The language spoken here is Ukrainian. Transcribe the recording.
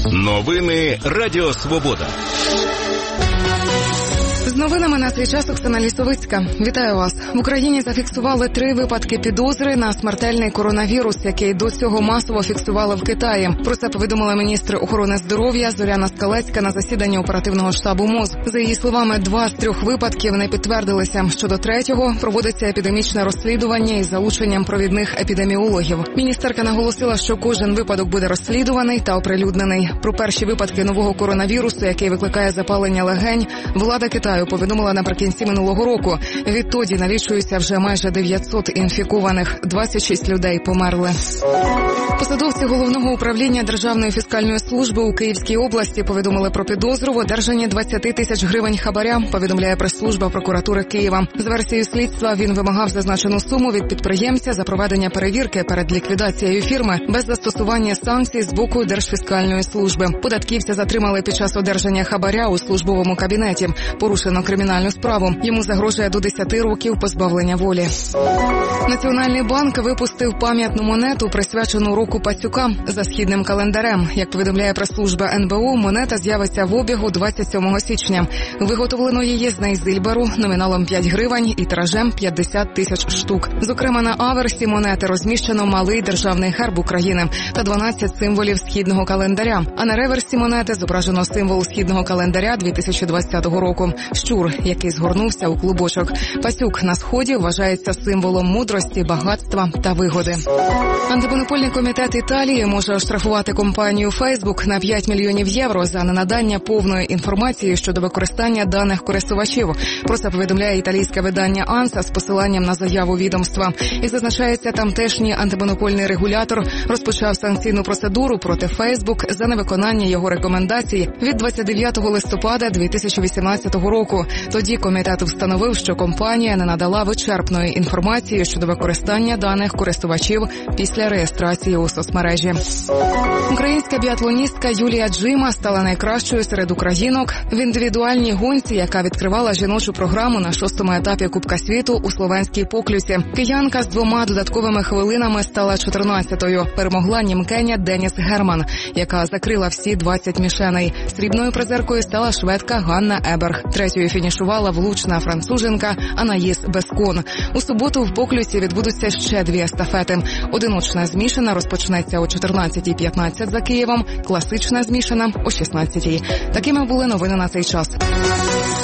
Новини Радіо Свобода. З новинами на цей час Оксана Лісовицька. Вітаю вас. В Україні зафіксували 3 випадки підозри на смертельний коронавірус, який до цього масово фіксували в Китаї. Про це повідомила міністр охорони здоров'я Зоряна Скалецька на засіданні оперативного штабу МОЗ. За її словами, 2 з 3 випадків не підтвердилися. Щодо 3-го проводиться епідемічне розслідування із залученням провідних епідеміологів. Міністерка наголосила, що кожен випадок буде розслідуваний та оприлюднений. Про перші випадки нового коронавірусу, який викликає запалення легень, влада Китаю повідомила наприкінці минулого року. Відтоді налічується вже майже 900 інфікованих. 26 людей померли. Посадовці Головного управління Державної фіскальної служби у Київській області повідомили про підозру в одержанні 20 тисяч гривень хабаря, повідомляє прес-служба прокуратури Києва. За версією слідства, він вимагав зазначену суму від підприємця за проведення перевірки перед ліквідацією фірми без застосування санкцій з боку Держфіскальної служби. Податківця затримали під час одержання хабаря у службовому кабінеті. Порушено кримінальну справу. Йому загрожує до 10 років позбавлення волі. Національний банк випустив пам'ятну монету, присвячену року Пацюка за східним календарем. Як повідомляє прес-служба НБУ, монета з'явиться в обігу 27 січня. Виготовлено її з Нейзильберу номіналом 5 гривень і тиражем 50 тисяч штук. Зокрема, на аверсі монети розміщено малий державний герб України та 12 символів східного календаря. А на реверсі монети зображено символ східного календаря 2020 року – щур, який згорнувся у клубочок. Пацюк на сході вважається символом мудрості, багатства та вигоди. Антимонопольний комітет Італії може оштрафувати компанію Facebook на 5 мільйонів євро за ненадання повної інформації щодо використання даних користувачів. Про це повідомляє італійське видання «Анса» з посиланням на заяву відомства. І зазначається, тамтешній антимонопольний регулятор розпочав санкційну процедуру проти Facebook за невиконання його рекомендацій від 29 листопада 2018 року. Тоді комітет встановив, що компанія не надала вичерпної інформації щодо використання даних користувачів після реєстрації у соцмережі. Українська біатлоністка Юлія Джима стала найкращою серед українок в індивідуальній гонці, яка відкривала жіночу програму на 6-му етапі Кубка світу у словенській Поклюсі. Киянка з 2 додатковими хвилинами стала 14-ю. Перемогла німкеня Деніс Герман, яка закрила всі 20 мішеней. Срібною призеркою стала шведка Ганна Еберг. 3-ю фінішувала влучна француженка Анаїс Бескон. У суботу в Поклюсі відбудуться ще 2 естафети. Одиночна змішана розпочнеться о 14:15 за Києвом, класична змішана о 16:00. Такими були новини на цей час.